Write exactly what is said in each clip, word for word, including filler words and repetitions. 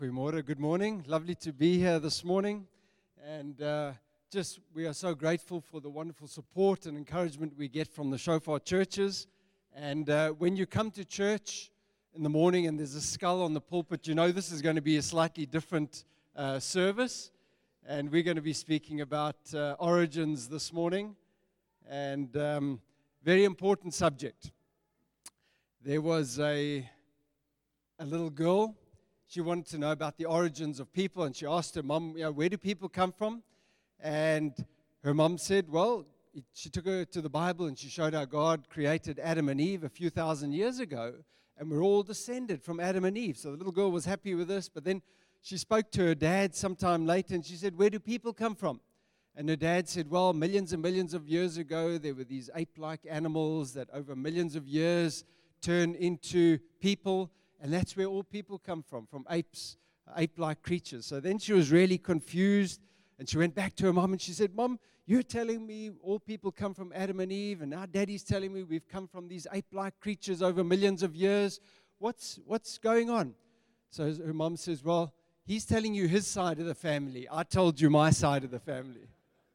Goeiemorgen, good morning. Lovely to be here this morning. And uh, just, we are so grateful for the wonderful support and encouragement we get from the Shofar churches. And uh, when you come to church in the morning and there's a skull on the pulpit, you know this is going to be a slightly different uh, service. And we're going to be speaking about uh, origins this morning. And um, very important subject. There was a, a little girl. She wanted to know about the origins of people, and she asked her mom, you know, where do people come from? And her mom said, well, it, she took her to the Bible, and she showed how God created Adam and Eve a few thousand years ago, and we're all descended from Adam and Eve. So the little girl was happy with this, but then she spoke to her dad sometime later, and she said, where do people come from? And her dad said, well, millions and millions of years ago, there were these ape-like animals that over millions of years turned into people. And that's where all people come from, from apes, ape-like creatures. So then she was really confused, and she went back to her mom, and she said, Mom, you're telling me all people come from Adam and Eve, and now Daddy's telling me we've come from these ape-like creatures over millions of years. What's, what's going on? So her mom says, well, he's telling you his side of the family. I told you my side of the family.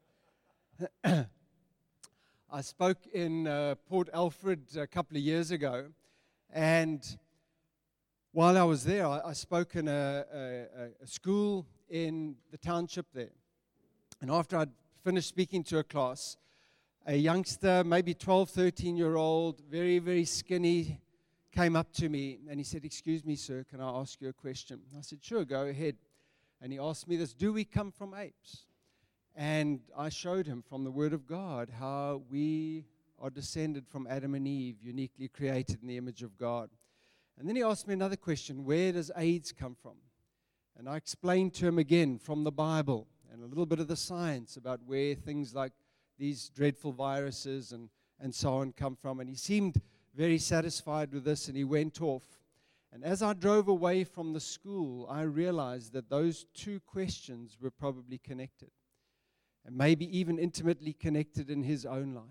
I spoke in uh, Port Alfred a couple of years ago, and while I was there, I, I spoke in a, a, a school in the township there. And after I'd finished speaking to a class, a youngster, maybe twelve, thirteen-year-old, very, very skinny, came up to me and he said, excuse me, sir, can I ask you a question? I said, sure, go ahead. And he asked me this, do we come from apes? And I showed him from the Word of God how we are descended from Adam and Eve, uniquely created in the image of God. And then he asked me another question, where does AIDS come from? And I explained to him again from the Bible and a little bit of the science about where things like these dreadful viruses and, and so on come from. And he seemed very satisfied with this, and he went off. And as I drove away from the school, I realized that those two questions were probably connected, and maybe even intimately connected in his own life,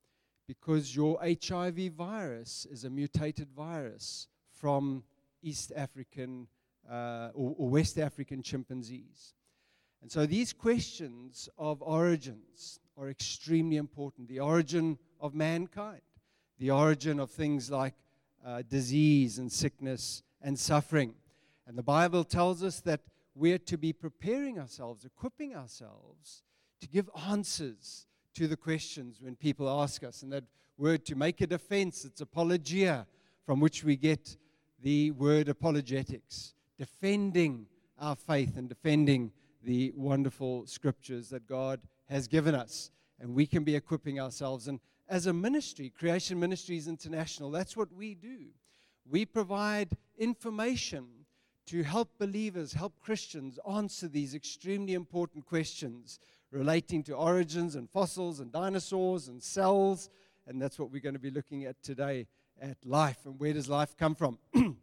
because your H I V virus is a mutated virus from East African uh, or, or West African chimpanzees. And so these questions of origins are extremely important. The origin of mankind, the origin of things like uh, disease and sickness and suffering. And the Bible tells us that we're to be preparing ourselves, equipping ourselves to give answers to the questions when people ask us. And that word, to make a defense, it's apologia, from which we get the word apologetics, defending our faith and defending the wonderful scriptures that God has given us. And we can be equipping ourselves. And as a ministry, Creation Ministries International, that's what we do. We provide information to help believers, help Christians answer these extremely important questions relating to origins and fossils and dinosaurs and cells. And that's what we're going to be looking at today, at life and where does life come from.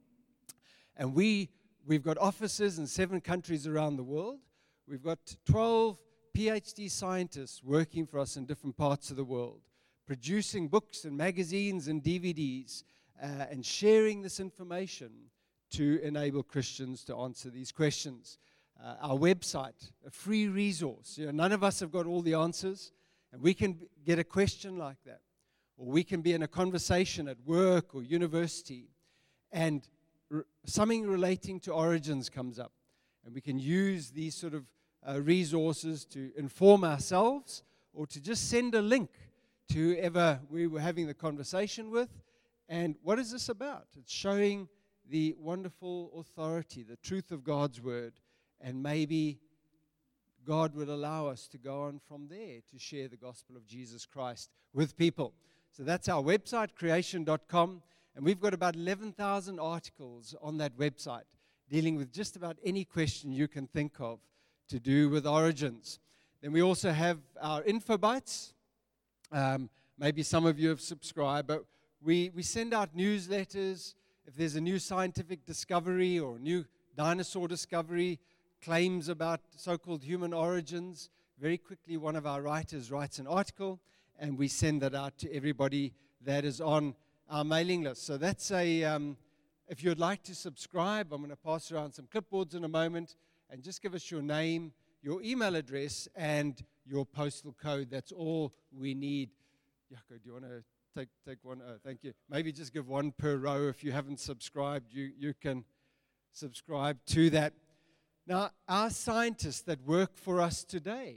And we, we've got offices in seven countries around the world. We've got twelve P H D scientists working for us in different parts of the world, producing books and magazines and D V Ds uh, and sharing this information to enable Christians to answer these questions. Uh, our website, a free resource. You know, none of us have got all the answers, and we can b- get a question like that. Or we can be in a conversation at work or university, and r- something relating to origins comes up. And we can use these sort of uh, resources to inform ourselves, or to just send a link to whoever we were having the conversation with. And what is this about? It's showing the wonderful authority, the truth of God's word, and maybe God would allow us to go on from there to share the gospel of Jesus Christ with people. So that's our website, creation dot com, and we've got about eleven thousand articles on that website dealing with just about any question you can think of to do with origins. Then we also have our InfoBites. Um, maybe some of you have subscribed, but we, we send out newsletters. If there's a new scientific discovery or a new dinosaur discovery, claims about so-called human origins, very quickly one of our writers writes an article, and we send that out to everybody that is on our mailing list. So that's a, um, if you'd like to subscribe, I'm going to pass around some clipboards in a moment, and just give us your name, your email address, and your postal code. That's all we need. Jaco, do you want to take take one? Oh, thank you. Maybe just give one per row. If you haven't subscribed, you, you can subscribe to that. Now, our scientists that work for us today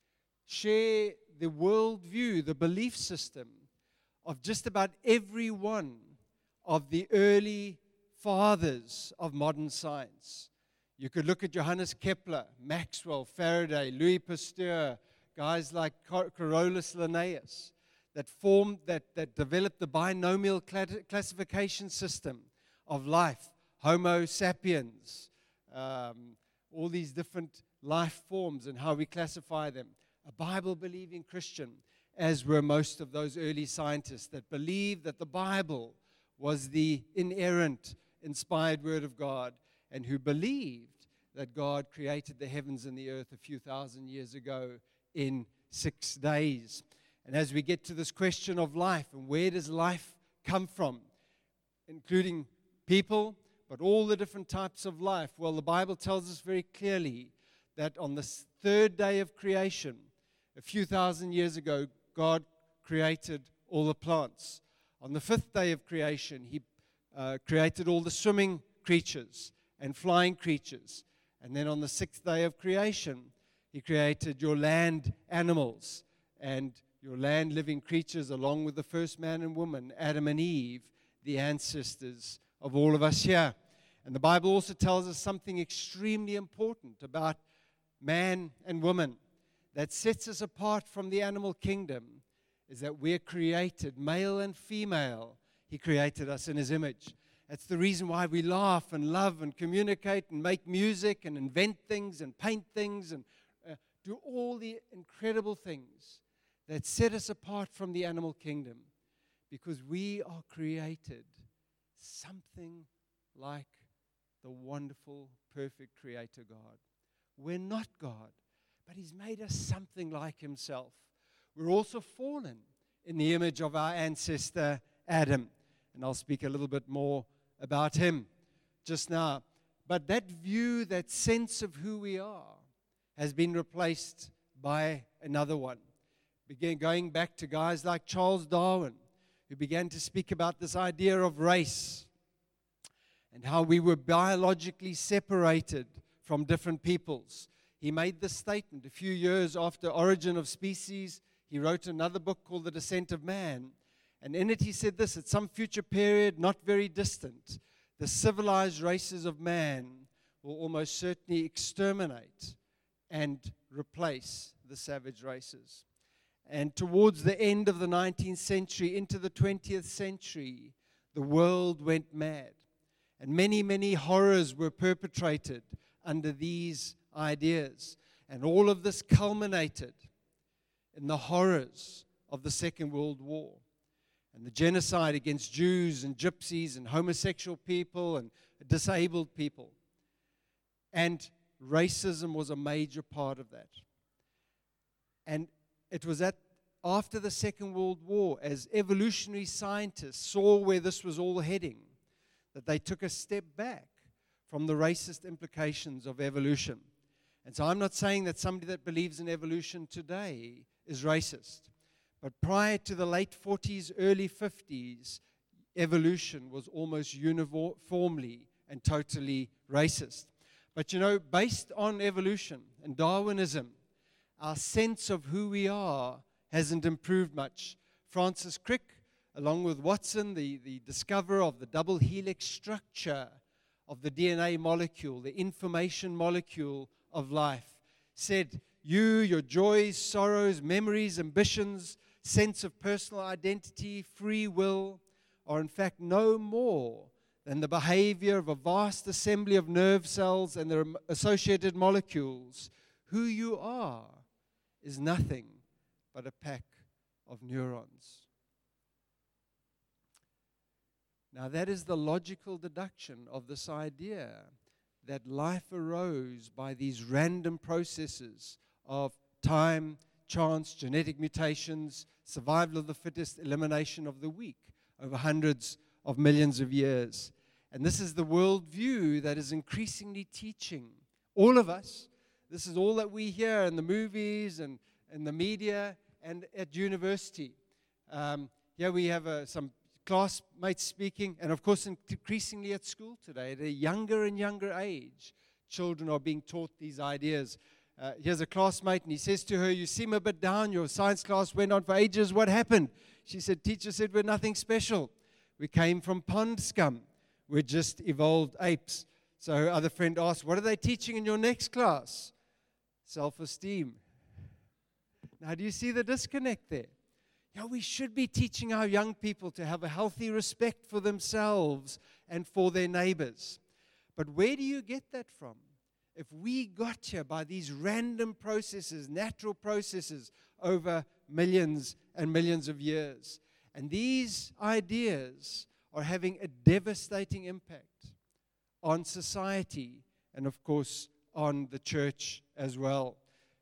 share the worldview, the belief system of just about every one of the early fathers of modern science. You could look at Johannes Kepler, Maxwell, Faraday, Louis Pasteur, guys like Carolus Linnaeus, that formed, that, that developed the binomial classification system of life, Homo sapiens, um, all these different life forms and how we classify them. A Bible-believing Christian, as were most of those early scientists that believed that the Bible was the inerrant, inspired Word of God, and who believed that God created the heavens and the earth a few thousand years ago in six days. And as we get to this question of life, and where does life come from, including people, but all the different types of life, well, the Bible tells us very clearly that on the third day of creation, a few thousand years ago, God created all the plants. On the fifth day of creation, He uh, created all the swimming creatures and flying creatures. And then on the sixth day of creation, He created your land animals and your land living creatures, along with the first man and woman, Adam and Eve, the ancestors of all of us here. And the Bible also tells us something extremely important about man and woman that sets us apart from the animal kingdom, is that we're created, male and female. He created us in His image. That's the reason why we laugh and love and communicate and make music and invent things and paint things and uh, do all the incredible things that set us apart from the animal kingdom, because we are created something like the wonderful, perfect Creator God. We're not God, but He's made us something like Himself. We're also fallen in the image of our ancestor Adam, and I'll speak a little bit more about him just now. But that view, that sense of who we are, has been replaced by another one. Began going back to guys like Charles Darwin, who began to speak about this idea of race and how we were biologically separated from different peoples. He made this statement a few years after Origin of Species. He wrote another book called The Descent of Man. And in it he said this: at some future period, not very distant, the civilized races of man will almost certainly exterminate and replace the savage races. And towards the end of the nineteenth century, into the twentieth century, the world went mad. And many, many horrors were perpetrated under these ideas. And all of this culminated in the horrors of the Second World War and the genocide against Jews and gypsies and homosexual people and disabled people. And racism was a major part of that. And it was at after the Second World War, as evolutionary scientists saw where this was all heading, that they took a step back from the racist implications of evolution. And so I'm not saying that somebody that believes in evolution today is racist. But prior to the late forties, early fifties, evolution was almost uniformly and totally racist. But you know, based on evolution and Darwinism, our sense of who we are hasn't improved much. Francis Crick, along with Watson, the, the discoverer of the double helix structure of the D N A molecule, the information molecule of life, said, you, your joys, sorrows, memories, ambitions, sense of personal identity, free will, are in fact no more than the behavior of a vast assembly of nerve cells and their associated molecules. Who you are is nothing but a pack of neurons. Now, that is the logical deduction of this idea that life arose by these random processes of time, chance, genetic mutations, survival of the fittest, elimination of the weak over hundreds of millions of years. And this is the worldview that is increasingly teaching all of us. This is all that we hear in the movies and in the media and at university. Um, here we have uh, some classmates speaking, and of course increasingly at school today, at a younger and younger age, children are being taught these ideas. Uh, here's a classmate, and he says to her, "You seem a bit down. Your science class went on for ages. What happened?" She said, "Teacher said we're nothing special. We came from pond scum. We're just evolved apes." So other friend asked, "What are they teaching in your next class?" Self-esteem. Now, do you see the disconnect there? Yeah, we should be teaching our young people to have a healthy respect for themselves and for their neighbors. But where do you get that from? If we got here by these random processes, natural processes over millions and millions of years, and these ideas are having a devastating impact on society and, of course, on the church as well.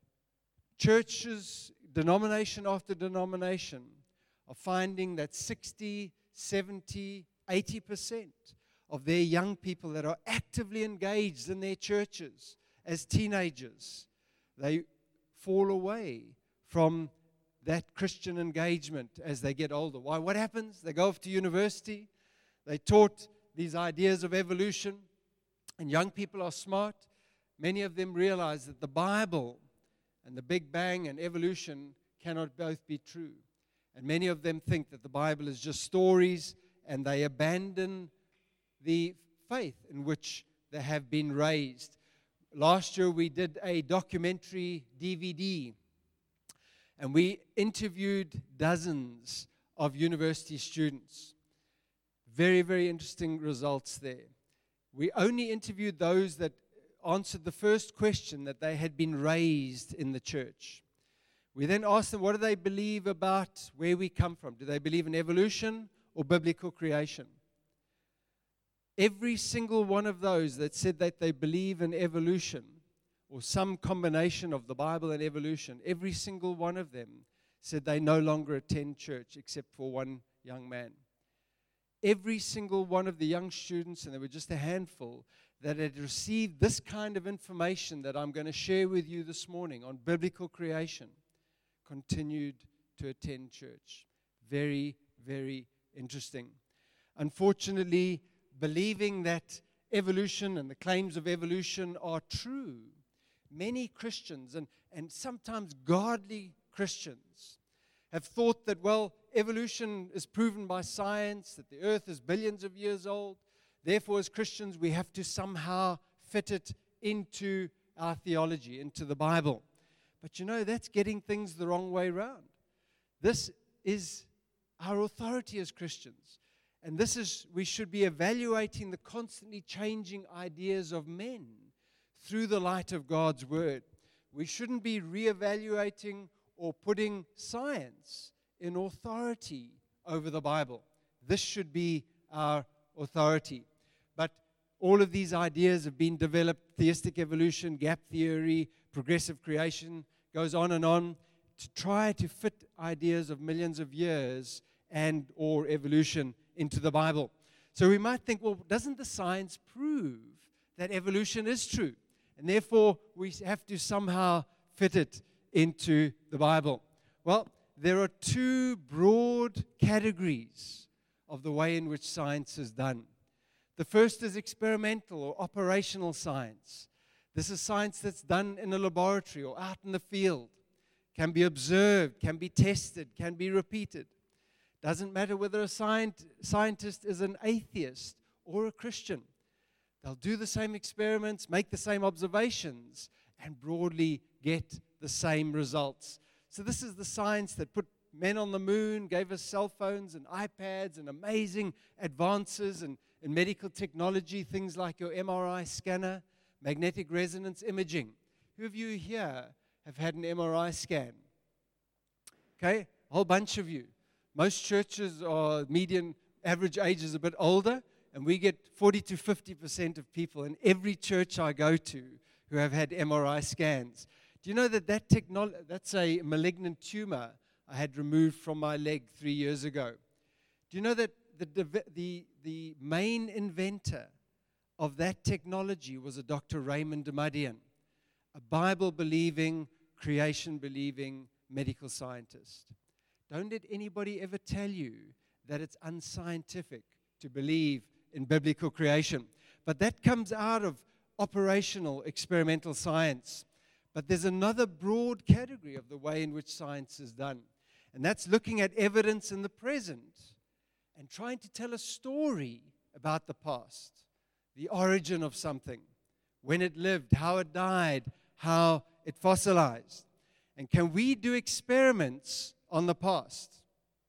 Churches, denomination after denomination, are finding that sixty, seventy, eighty percent of their young people that are actively engaged in their churches as teenagers, they fall away from that Christian engagement as they get older. Why? What happens? They go off to university. They taught these ideas of evolution, and young people are smart. Many of them realize that the Bible and the Big Bang and evolution cannot both be true. And many of them think that the Bible is just stories, and they abandon the faith in which they have been raised. Last year we did a documentary D V D, and we interviewed dozens of university students. Very, very interesting results there. We only interviewed those that answered the first question, that they had been raised in the church. We then asked them, what do they believe about where we come from? Do they believe in evolution or biblical creation? Every single one of those that said that they believe in evolution or some combination of the Bible and evolution, every single one of them said they no longer attend church except for one young man. Every single one of the young students, and there were just a handful, that had received this kind of information that I'm going to share with you this morning on biblical creation, continued to attend church. Very, very interesting. Unfortunately, believing that evolution and the claims of evolution are true, many Christians, and, and sometimes godly Christians, have thought that, well, evolution is proven by science, that the earth is billions of years old. Therefore, as Christians, we have to somehow fit it into our theology, into the Bible. But you know, that's getting things the wrong way around. This is our authority as Christians. And this is, we should be evaluating the constantly changing ideas of men through the light of God's Word. We shouldn't be reevaluating or putting science in authority over the Bible. This should be our authority. But all of these ideas have been developed: theistic evolution, gap theory, progressive creation, goes on and on, to try to fit ideas of millions of years and or evolution into the Bible. So we might think, well, doesn't the science prove that evolution is true? And therefore, we have to somehow fit it into the Bible. Well, there are two broad categories of the way in which science is done. The first is experimental or operational science. This is science that's done in a laboratory or out in the field, can be observed, can be tested, can be repeated. Doesn't matter whether a scient- scientist is an atheist or a Christian. They'll do the same experiments, make the same observations, and broadly get the same results. So this is the science that put men on the moon, gave us cell phones and iPads and amazing advances in, in medical technology, things like your M R I scanner, magnetic resonance imaging. Who of you here have had an M R I scan? Okay, a whole bunch of you. Most churches are median average age is a bit older, and we get forty to fifty percent of people in every church I go to who have had M R I scans. Do you know that that technolo- that's a malignant tumor I had removed from my leg three years ago? Do you know that the, dev- the, the main inventor of that technology was a Doctor Raymond Damadian, a Bible-believing, creation-believing medical scientist. Don't let anybody ever tell you that it's unscientific to believe in biblical creation. But that comes out of operational experimental science. But there's another broad category of the way in which science is done. And that's looking at evidence in the present and trying to tell a story about the past, the origin of something, when it lived, how it died, how it fossilized. And can we do experiments on the past?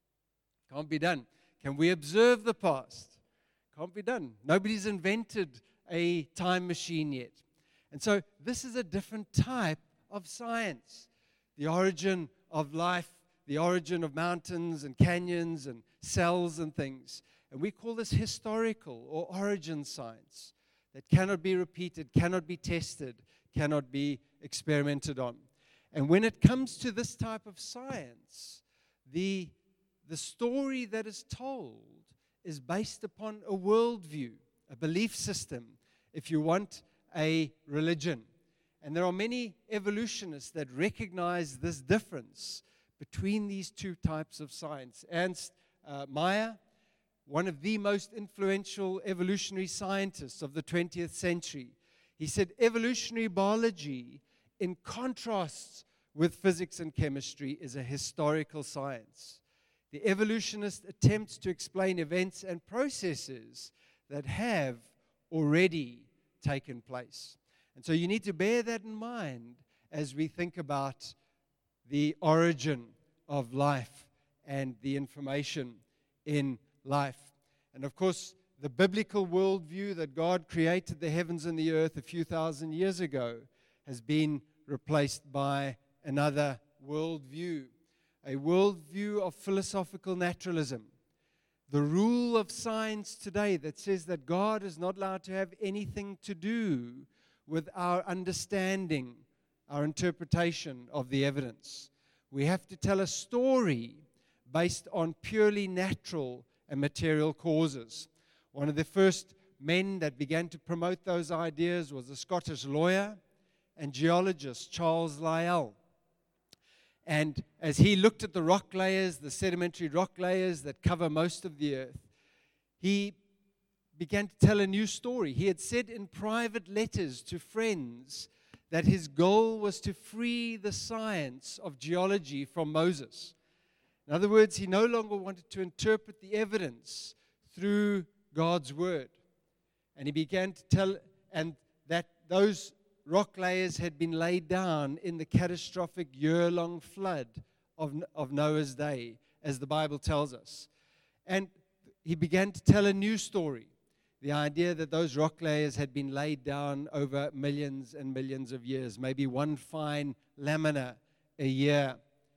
Can't be done. Can we observe the past? Can't be done. Nobody's invented a time machine yet. And so this is a different type of science. The origin of life, the origin of mountains and canyons and cells and things. And we call this historical or origin science that cannot be repeated, cannot be tested, cannot be experimented on. And when it comes to this type of science, the, the story that is told is based upon a worldview, a belief system, if you want, a religion. And there are many evolutionists that recognize this difference between these two types of science. Ernst uh, Mayr, one of the most influential evolutionary scientists of the twentieth century, he said evolutionary biology, in contrast with physics and chemistry, is a historical science. The evolutionist attempts to explain events and processes that have already taken place. And so you need to bear that in mind as we think about the origin of life and the information in life. And of course, the biblical worldview that God created the heavens and the earth a few thousand years ago has been replaced by another worldview, a worldview of philosophical naturalism. The rule of science today that says that God is not allowed to have anything to do with our understanding, our interpretation of the evidence. We have to tell a story based on purely natural and material causes. One of the first men that began to promote those ideas was a Scottish lawyer and geologist, Charles Lyell. And as he looked at the rock layers, the sedimentary rock layers that cover most of the earth, he began to tell a new story. He had said in private letters to friends that his goal was to free the science of geology from Moses. In other words, he no longer wanted to interpret the evidence through God's word. And he began to tell, and that those rock layers had been laid down in the catastrophic year-long flood of, of Noah's day, as the Bible tells us. And he began to tell a new story, the idea that those rock layers had been laid down over millions and millions of years, maybe one fine lamina a year.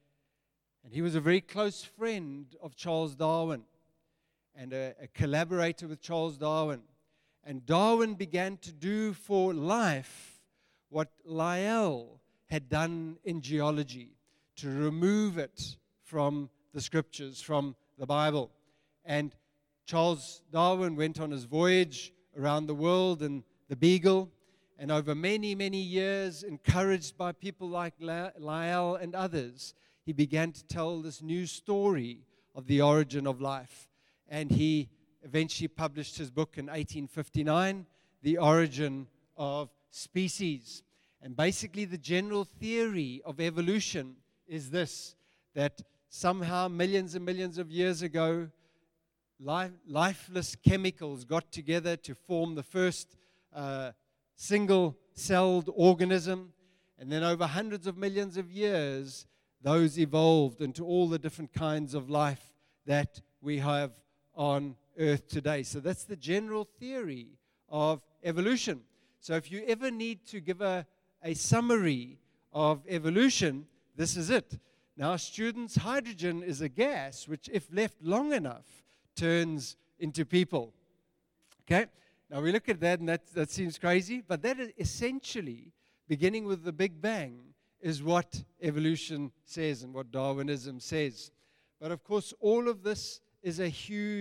And he was a very close friend of Charles Darwin and a, a collaborator with Charles Darwin. And Darwin began to do for life what Lyell had done in geology, to remove it from the scriptures, from the Bible. And Charles Darwin went on his voyage around the world in the Beagle, and over many, many years, encouraged by people like Lyell and others, he began to tell this new story of the origin of life. And he eventually published his book in eighteen fifty-nine, The Origin of Species. And basically the general theory of evolution is this, that somehow millions and millions of years ago, life, lifeless chemicals got together to form the first uh, single-celled organism. And then over hundreds of millions of years, those evolved into all the different kinds of life that we have on earth today. So that's the general theory of evolution. So if you ever need to give a, a summary of evolution, this is it. Now, students, hydrogen is a gas which, if left long enough, turns into people. Okay? Now, we look at that, and that, that seems crazy, but that is essentially, beginning with the Big Bang, is what evolution says and what Darwinism says. But, of course, all of this is a huge,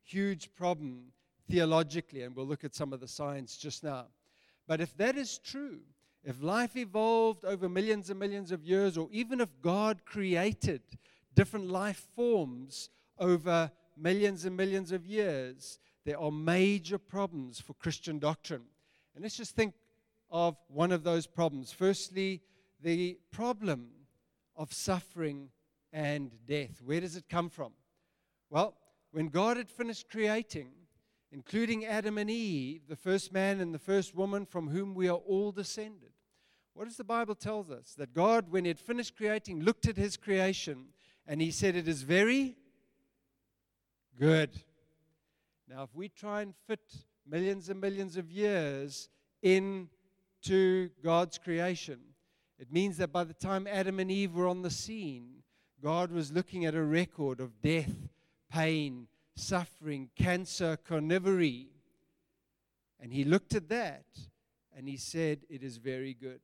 huge problem theologically, and we'll look at some of the science just now. But if that is true, if life evolved over millions and millions of years, or even if God created different life forms over millions and millions of years, there are major problems for Christian doctrine. And let's just think of one of those problems. Firstly, the problem of suffering and death. Where does it come from? Well, when God had finished creating, including Adam and Eve, the first man and the first woman from whom we are all descended, what does the Bible tell us? That God, when he had finished creating, looked at his creation and he said, it is very good. Now, if we try and fit millions and millions of years into God's creation, it means that by the time Adam and Eve were on the scene, God was looking at a record of death, pain, suffering, cancer, carnivory. And he looked at that and he said, it is very good.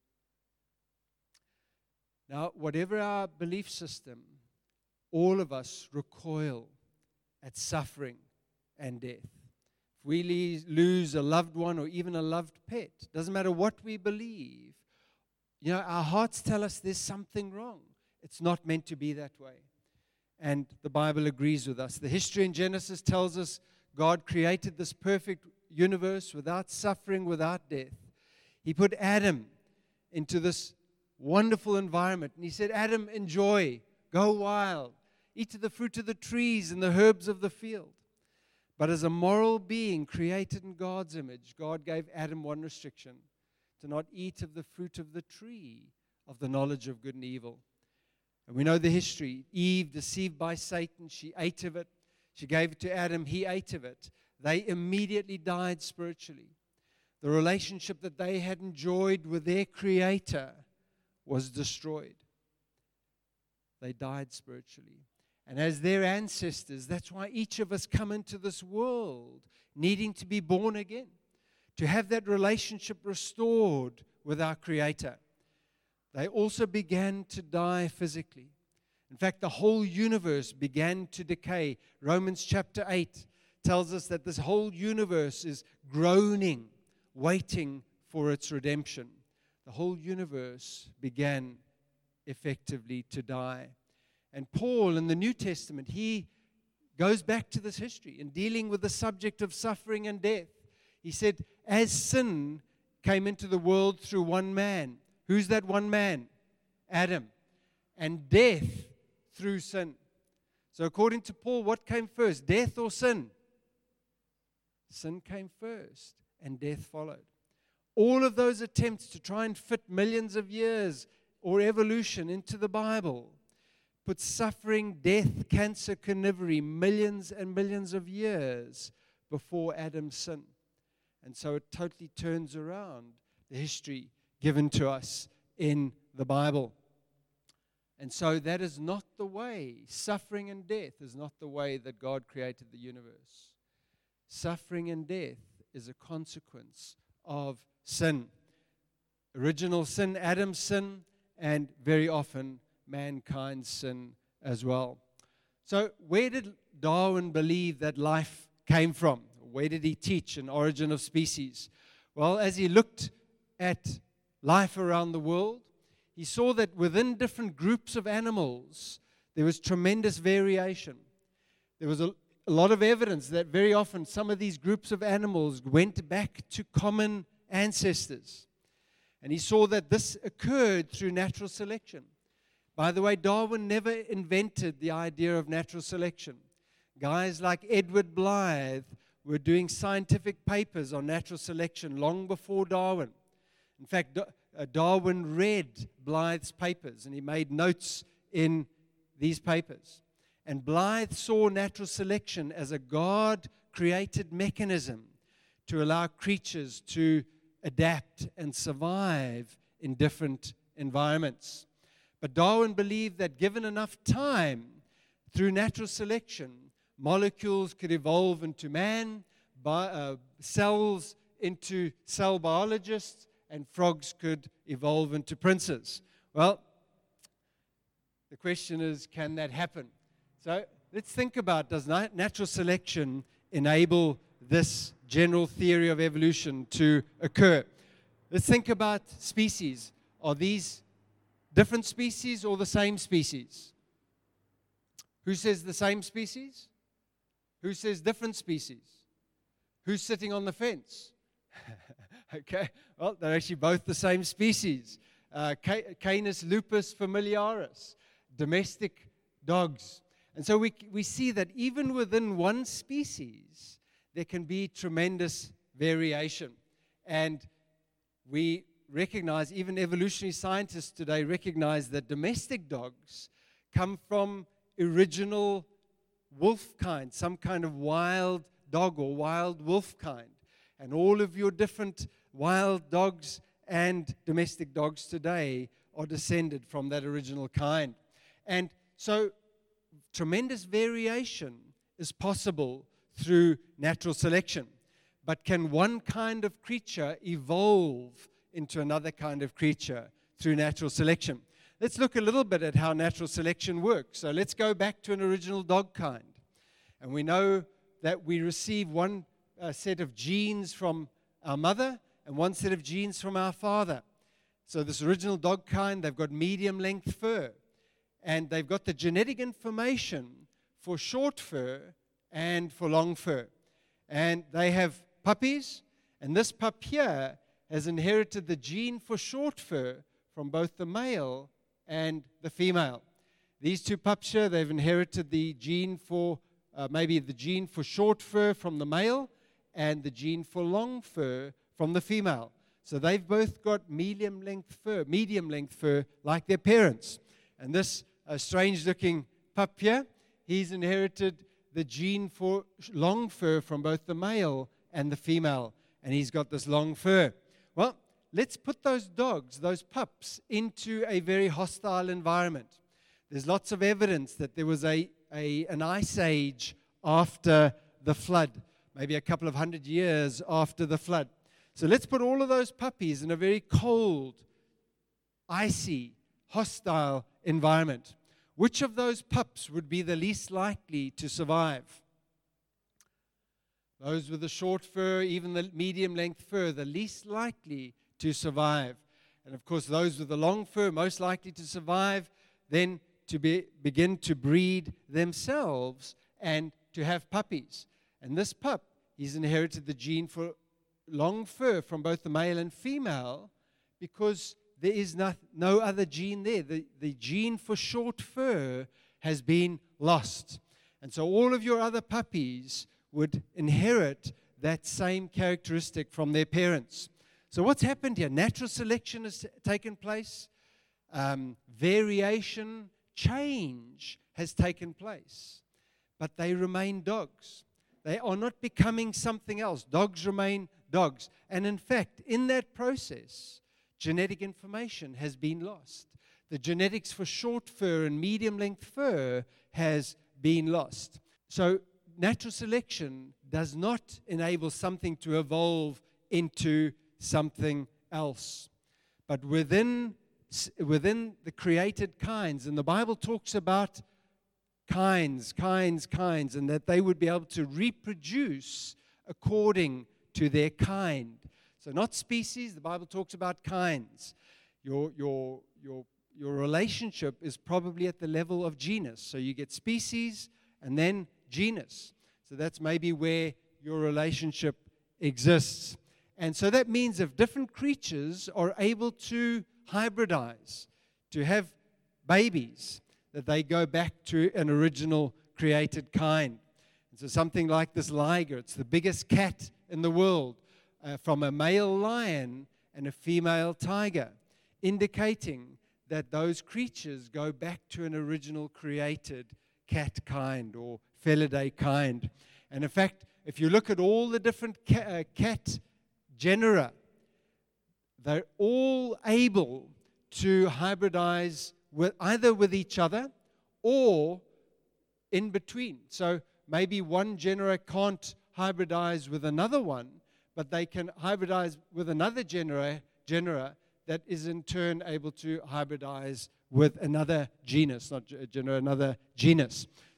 Now, whatever our belief system, all of us recoil at suffering and death. If we lose a loved one or even a loved pet, doesn't matter what we believe, you know, our hearts tell us there's something wrong. It's not meant to be that way. And the Bible agrees with us. The history in Genesis tells us God created this perfect universe without suffering, without death. He put Adam into this wonderful environment. And he said, Adam, enjoy, go wild, eat of the fruit of the trees and the herbs of the field. But as a moral being created in God's image, God gave Adam one restriction, to not eat of the fruit of the tree of the knowledge of good and evil. And we know the history. Eve, deceived by Satan, she ate of it. She gave it to Adam. He ate of it. They immediately died spiritually. The relationship that they had enjoyed with their Creator was destroyed. They died spiritually. And as their ancestors, that's why each of us come into this world needing to be born again, to have that relationship restored with our Creator. They also began to die physically. In fact, the whole universe began to decay. Romans chapter eight tells us that this whole universe is groaning, waiting for its redemption. The whole universe began effectively to die. And Paul in the New Testament, he goes back to this history in dealing with the subject of suffering and death. He said, as sin came into the world through one man. Who's that one man? Adam. And death through sin. So according to Paul, what came first? Death or sin? Sin came first and death followed. All of those attempts to try and fit millions of years or evolution into the Bible put suffering, death, cancer, carnivory, millions and millions of years before Adam's sin. And so it totally turns around the history given to us in the Bible. And so that is not the way. Suffering and death is not the way that God created the universe. Suffering and death is a consequence of sin. Original sin, Adam's sin, and very often mankind's sin as well. So where did Darwin believe that life came from? Where did he teach an origin of species? Well, as he looked at life around the world, he saw that within different groups of animals, there was tremendous variation. There was a, a lot of evidence that very often some of these groups of animals went back to common ancestors. And he saw that this occurred through natural selection. By the way, Darwin never invented the idea of natural selection. Guys like Edward Blythe were doing scientific papers on natural selection long before Darwin. In fact, Darwin read Blythe's papers and he made notes in these papers. And Blythe saw natural selection as a God-created mechanism to allow creatures to adapt and survive in different environments. But Darwin believed that given enough time, through natural selection, molecules could evolve into man, bi- uh, cells into cell biologists, and frogs could evolve into princes. Well, the question is, can that happen? So let's think about, does na- natural selection enable this general theory of evolution to occur? Let's think about species. Are these different species or the same species? Who says the same species? Who says different species? Who's sitting on the fence? Okay, well, they're actually both the same species. Uh, Canis lupus familiaris, domestic dogs. And so we, we see that even within one species, there can be tremendous variation. And we recognize, even evolutionary scientists today recognize that domestic dogs come from original wolf kind, some kind of wild dog or wild wolf kind. And all of your different wild dogs and domestic dogs today are descended from that original kind. And so tremendous variation is possible through natural selection. But can one kind of creature evolve into another kind of creature through natural selection? Let's look a little bit at how natural selection works. So let's go back to an original dog kind. And we know that we receive one uh, set of genes from our mother and one set of genes from our father. So this original dog kind, they've got medium length fur. And they've got the genetic information for short fur and for long fur. And they have puppies. And this pup here has inherited the gene for short fur from both the male and the female. These two pups here, they've inherited the gene for, uh, maybe the gene for short fur from the male and the gene for long fur from the female. So they've both got medium length fur, medium length fur like their parents. And this uh, strange looking pup here, he's inherited the gene for long fur from both the male and the female. And he's got this long fur. Well, let's put those dogs, those pups, into a very hostile environment. There's lots of evidence that there was a, a an ice age after the flood, maybe a couple of hundred years after the flood. So let's put all of those puppies in a very cold, icy, hostile environment. Which of those pups would be the least likely to survive? Those with the short fur, even the medium length fur, the least likely to survive. And of course, those with the long fur, most likely to survive, then to be, begin to breed themselves and to have puppies. And this pup, he's inherited the gene for long fur from both the male and female because there is no, no other gene there. The, the gene for short fur has been lost. And so all of your other puppies would inherit that same characteristic from their parents. So what's happened here? Natural selection has taken place. Um, variation, change has taken place. But they remain dogs. They are not becoming something else. Dogs remain dogs. And in fact, in that process, genetic information has been lost. The genetics for short fur and medium length fur has been lost. So natural selection does not enable something to evolve into something else. But within, within the created kinds, and the Bible talks about kinds, kinds, kinds, and that they would be able to reproduce according to their kind. So not species, the Bible talks about kinds. Your, your, your, your relationship is probably at the level of genus. So you get species and then genus. So that's maybe where your relationship exists. And so that means if different creatures are able to hybridize, to have babies, that they go back to an original created kind. And so something like this liger, it's the biggest cat in the world, uh, from a male lion and a female tiger, indicating that those creatures go back to an original created cat kind or Felidae kind. And in fact, if you look at all the different ca- uh, cat genera, they're all able to hybridize with either with each other or in between. So maybe one genera can't hybridize with another one, but they can hybridize with another genera, genera that is in turn able to hybridize with another genus, not genera, another genus.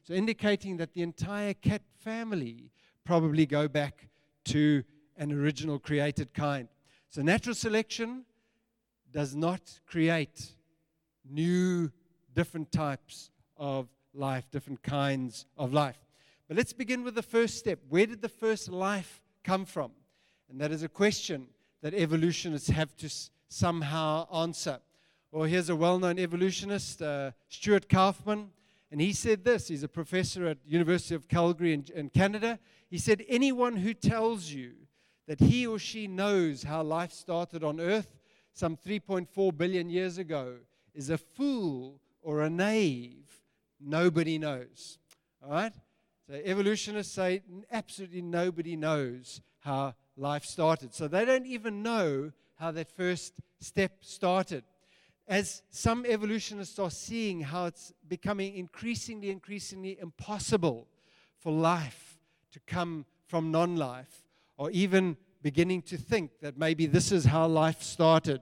So indicating that the entire cat family probably go back to an original created kind. So natural selection does not create new, different types of life, different kinds of life. But let's begin with the first step. Where did the first life come from? And that is a question that evolutionists have to s- somehow answer. Well, here's a well-known evolutionist, uh, Stuart Kaufman, and he said this. He's a professor at University of Calgary in, in Canada. He said, anyone who tells you that he or she knows how life started on Earth some three point four billion years ago is a fool or a knave. Nobody knows. All right? So evolutionists say absolutely nobody knows how life started. So they don't even know how that first step started. As some evolutionists are seeing how it's becoming increasingly, increasingly impossible for life to come from non-life, or even beginning to think that maybe this is how life started.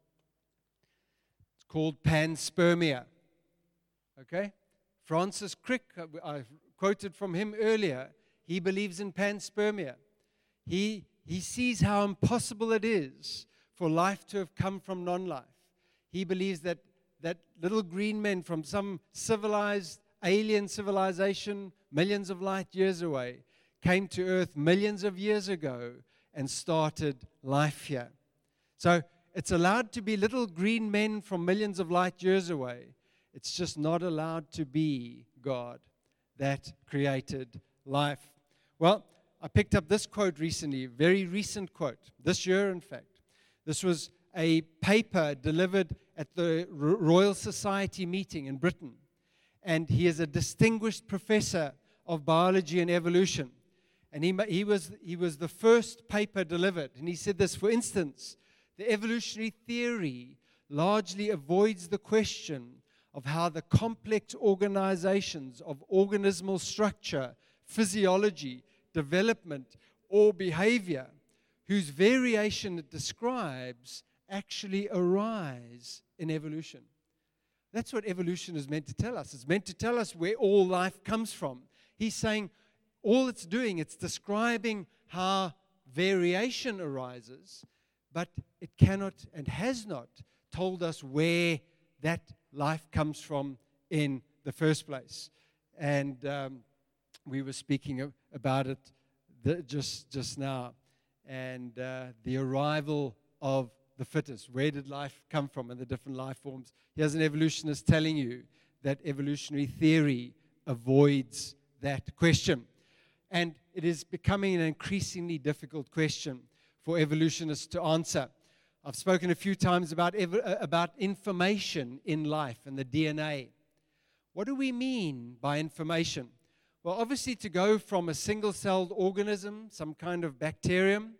It's called panspermia. Okay? Francis Crick, I quoted from him earlier, he believes in panspermia. He, he sees how impossible it is for life to have come from non-life. He believes that, that little green men from some civilized, alien civilization, millions of light years away, came to Earth millions of years ago and started life here. So it's allowed to be little green men from millions of light years away. It's just not allowed to be God that created life. Well, I picked up this quote recently, a very recent quote, this year in fact. This was a paper delivered at the Royal Society meeting in Britain. And he is a distinguished professor of biology and evolution. And he, he, was, he was the first paper delivered. And he said this, for instance, the evolutionary theory largely avoids the question of how the complex organizations of organismal structure, physiology, development, or behavior, whose variation it describes, actually arise in evolution. That's what evolution is meant to tell us. It's meant to tell us where all life comes from. He's saying all it's doing, it's describing how variation arises, but it cannot and has not told us where that life comes from in the first place. And um, we were speaking about it the, just, just now. And uh, the arrival of the fittest. Where did life come from and the different life forms? Here's an evolutionist telling you that evolutionary theory avoids that question. And it is becoming an increasingly difficult question for evolutionists to answer. I've spoken a few times about, ev- about information in life and the D N A. What do we mean by information? Well, obviously to go from a single-celled organism, some kind of bacterium,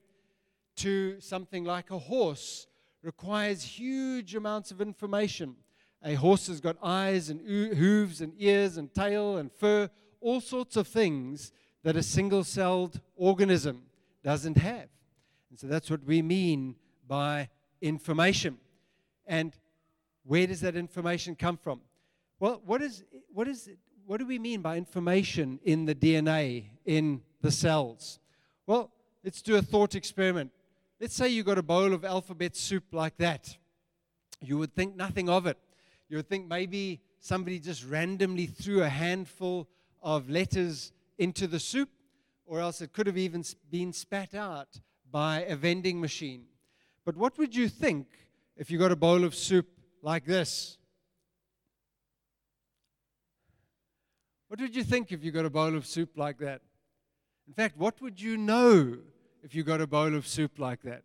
to something like a horse requires huge amounts of information. A horse has got eyes and hooves and ears and tail and fur, all sorts of things that a single-celled organism doesn't have. And so that's what we mean by information. And where does that information come from? Well, what is what is it, what do we mean by information in the D N A, in the cells? Well, let's do a thought experiment. Let's say you got a bowl of alphabet soup like that. You would think nothing of it. You would think maybe somebody just randomly threw a handful of letters into the soup, or else it could have even been spat out by a vending machine. But what would you think if you got a bowl of soup like this? What would you think if you got a bowl of soup like that? In fact, what would you know if you got a bowl of soup like that?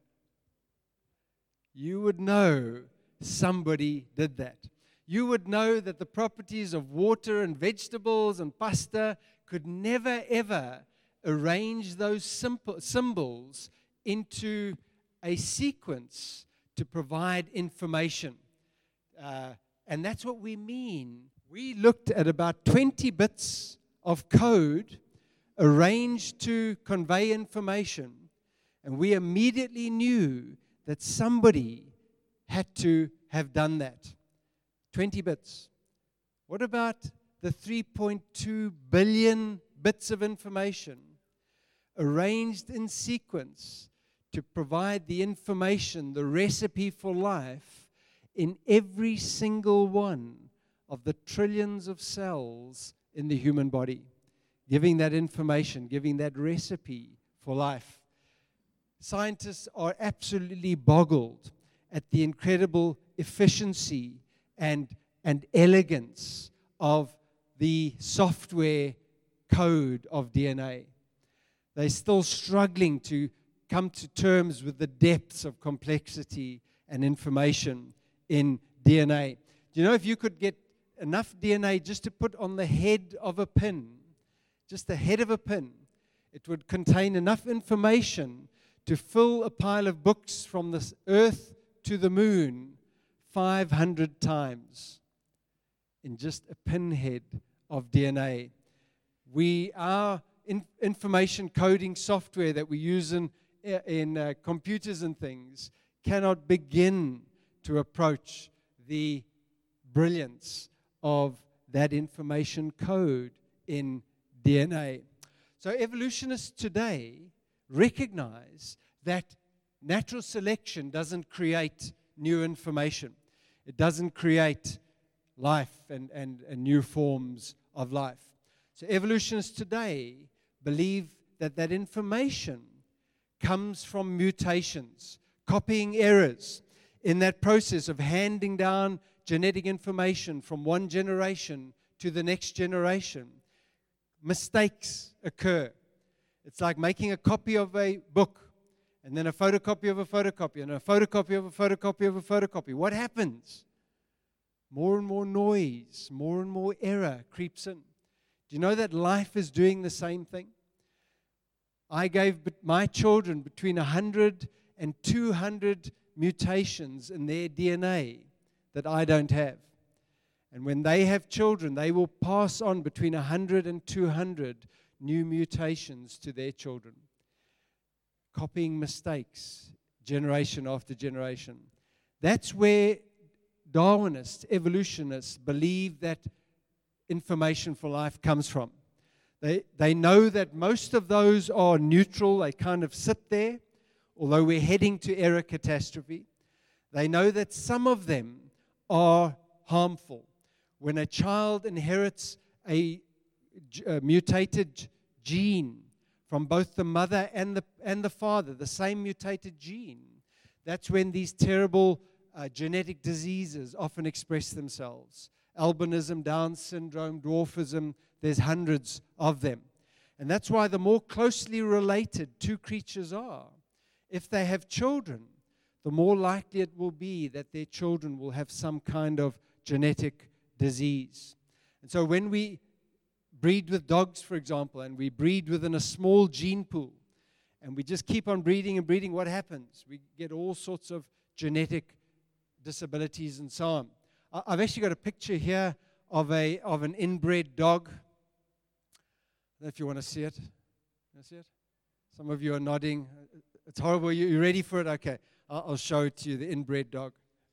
You would know somebody did that. You would know that the properties of water and vegetables and pasta could never, ever arrange those simple symbols into a sequence to provide information. Uh, and that's what we mean. We looked at about twenty bits of code arranged to convey information, and we immediately knew that somebody had to have done that. twenty bits. What about the three point two billion bits of information arranged in sequence to provide the information, the recipe for life in every single one of the trillions of cells in the human body, giving that information, giving that recipe for life. Scientists are absolutely boggled at the incredible efficiency and, and elegance of the software code of D N A. They're still struggling to come to terms with the depths of complexity and information in D N A. Do you know if you could get enough D N A just to put on the head of a pin, just the head of a pin, it would contain enough information to fill a pile of books from the earth to the moon five hundred times in just a pinhead of D N A. We, our in, information coding software that we use in, in uh, computers and things cannot begin to approach the brilliance of that information code in D N A. So evolutionists today recognize that natural selection doesn't create new information. It doesn't create life and, and, and new forms of life. So evolutionists today believe that that information comes from mutations, copying errors. In that process of handing down genetic information from one generation to the next generation, mistakes occur. It's like making a copy of a book, and then a photocopy of a photocopy, and a photocopy of a photocopy of a photocopy. What happens? More and more noise, more and more error creeps in. Do you know that life is doing the same thing? I gave my children between one hundred and two hundred mutations in their D N A that I don't have. And when they have children, they will pass on between one hundred and two hundred new mutations to their children. Copying mistakes, generation after generation. That's where Darwinists, evolutionists believe that information for life comes from. They, they know that most of those are neutral. They kind of sit there, although we're heading to error catastrophe. They know that some of them are harmful. When a child inherits a, a mutated gene from both the mother and the, and the father, the same mutated gene, that's when these terrible uh, genetic diseases often express themselves. Albinism, Down syndrome, dwarfism, there's hundreds of them. And that's why the more closely related two creatures are, if they have children, the more likely it will be that their children will have some kind of genetic disease. And so when we breed with dogs, for example, and we breed within a small gene pool, and we just keep on breeding and breeding, what happens? We get all sorts of genetic disabilities and so on. I've actually got a picture here of a of an inbred dog. I don't know if you want to see it. You see it? Some of you are nodding. It's horrible. You, you ready for it? Okay. I'll, I'll show it to you, the inbred dog.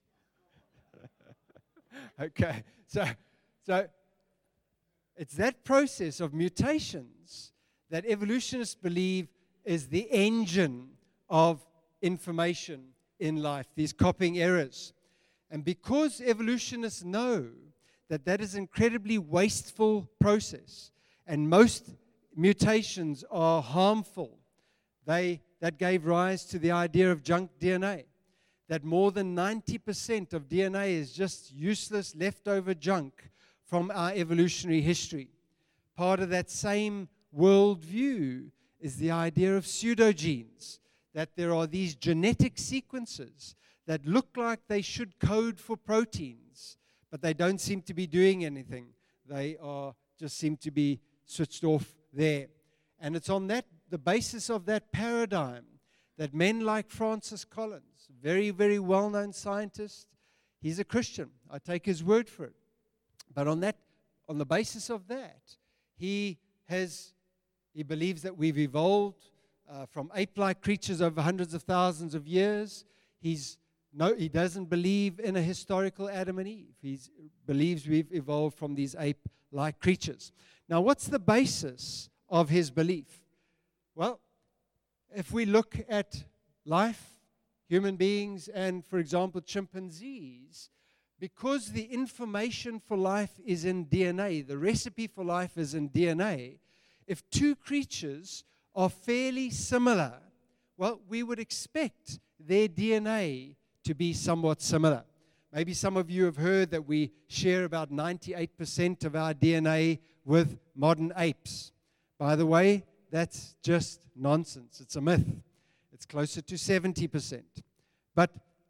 Okay. So, so it's that process of mutations that evolutionists believe is the engine of information in life, these copying errors. And because evolutionists know that that is an incredibly wasteful process, and most mutations are harmful, they, that gave rise to the idea of junk D N A, that more than ninety percent of D N A is just useless, leftover junk from our evolutionary history. Part of that same worldview is the idea of pseudogenes, that there are these genetic sequences that look like they should code for proteins, but they don't seem to be doing anything. They are just seem to be switched off there. And it's on that the basis of that paradigm that men like Francis Collins, very, very well-known scientist, he's a Christian. I take his word for it. But on that, on the basis of that, he has he believes that we've evolved uh, from ape-like creatures over hundreds of thousands of years. He's No, he doesn't believe in a historical Adam and Eve. He believes we've evolved from these ape-like like creatures. Now, what's the basis of his belief? Well, if we look at life, human beings, and, for example, chimpanzees, because the information for life is in D N A, the recipe for life is in D N A, if two creatures are fairly similar, well, we would expect their D N A to be somewhat similar. Maybe some of you have heard that we share about ninety-eight percent of our D N A with modern apes. By the way, that's just nonsense. It's a myth. It's closer to seventy percent. But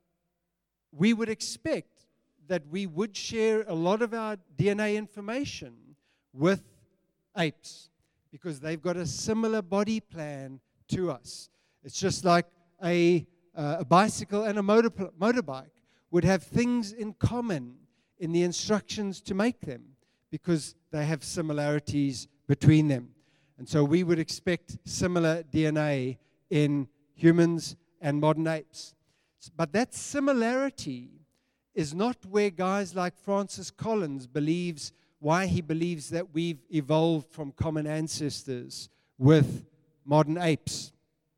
we would expect that we would share a lot of our D N A information with apes because they've got a similar body plan to us. It's just like a, uh, a bicycle and a motor, motorbike would have things in common in the instructions to make them because they have similarities between them. And so we would expect similar D N A in humans and modern apes. But that similarity is not where guys like Francis Collins believes, why he believes that we've evolved from common ancestors with modern apes.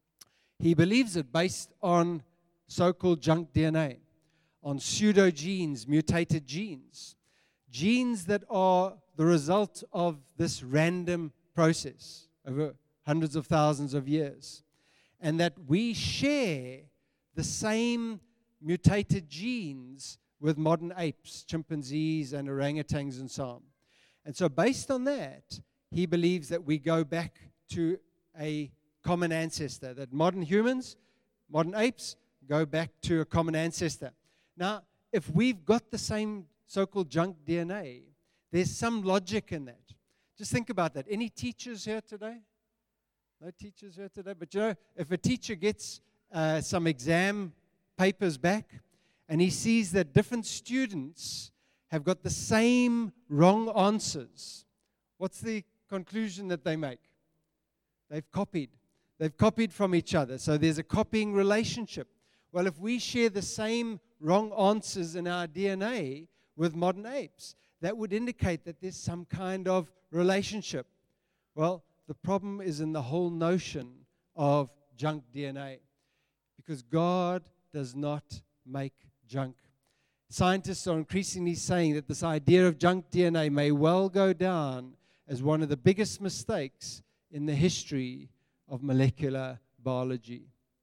He believes it based on so-called junk D N A, on pseudogenes, mutated genes, genes that are the result of this random process over hundreds of thousands of years, and that we share the same mutated genes with modern apes, chimpanzees, and orangutans, and so on. And so based on that, he believes that we go back to a common ancestor, that modern humans, modern apes, go back to a common ancestor. Now, if we've got the same so-called junk D N A, there's some logic in that. Just think about that. Any teachers here today? No teachers here today? But you know, if a teacher gets uh, some exam papers back, and he sees that different students have got the same wrong answers, what's the conclusion that they make? They've copied. They've copied from each other. So there's a copying relationship. Well, if we share the same wrong answers in our D N A with modern apes, that would indicate that there's some kind of relationship. Well, the problem is in the whole notion of junk D N A, because God does not make junk. Scientists are increasingly saying that this idea of junk D N A may well go down as one of the biggest mistakes in the history of molecular biology.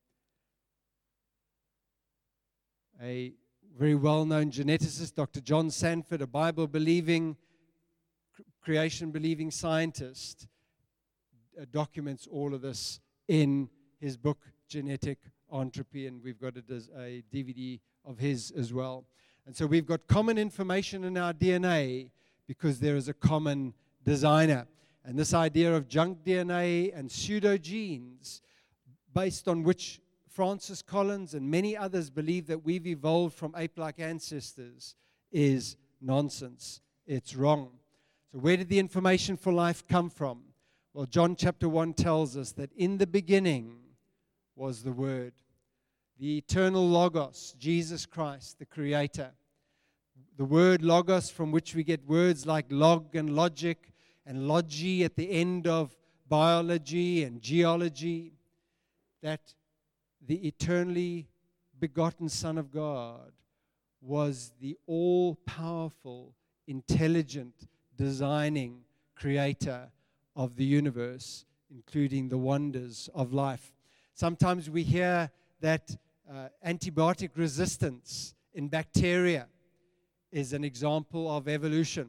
A very well-known geneticist, Doctor John Sanford, a Bible-believing, creation-believing scientist, uh, documents all of this in his book, Genetic Entropy, and we've got it as a D V D of his as well. And so we've got common information in our D N A because there is a common designer. And this idea of junk D N A and pseudogenes, based on which Francis Collins and many others believe that we've evolved from ape-like ancestors, is nonsense. It's wrong. So where did the information for life come from? Well, John chapter one tells us that in the beginning was the Word, the eternal Logos, Jesus Christ, the Creator. The word Logos, from which we get words like log and logic and logy at the end of biology and geology, that the eternally begotten Son of God was the all-powerful, intelligent, designing creator of the universe, including the wonders of life. Sometimes we hear that uh, antibiotic resistance in bacteria is an example of evolution,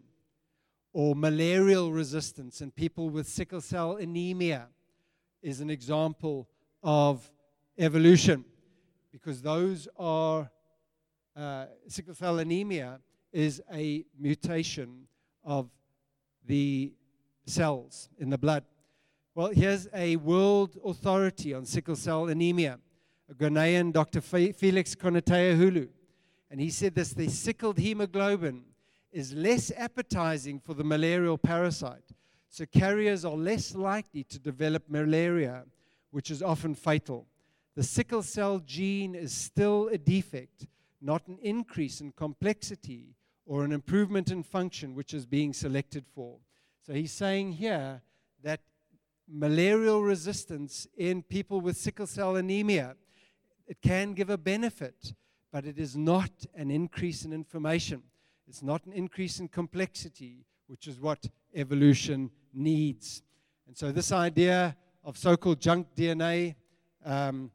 or malarial resistance in people with sickle cell anemia is an example of evolution, because those are, uh, sickle cell anemia is a mutation of the cells in the blood. Well, here's a world authority on sickle cell anemia, a Ghanaian, Doctor Felix Konateahulu. And he said this: the sickled hemoglobin is less appetizing for the malarial parasite, so carriers are less likely to develop malaria, which is often fatal. The sickle cell gene is still a defect, not an increase in complexity or an improvement in function which is being selected for. So he's saying here that malarial resistance in people with sickle cell anemia, it can give a benefit, but it is not an increase in information. It's not an increase in complexity, which is what evolution needs. And so this idea of so-called junk D N A, um,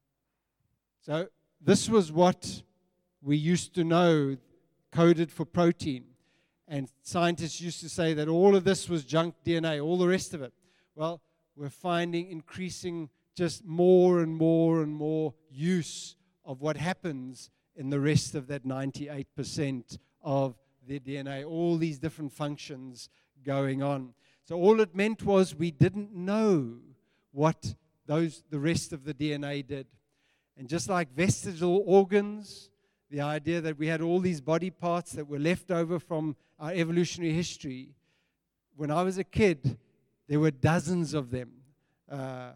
so this was what we used to know coded for protein. And scientists used to say that all of this was junk D N A, all the rest of it. Well, we're finding increasing just more and more and more use of what happens in the rest of that ninety-eight percent of the D N A, all these different functions going on. So all it meant was we didn't know what those the rest of the D N A did. And just like vestigial organs, the idea that we had all these body parts that were left over from our evolutionary history, when I was a kid, there were dozens of them. Uh,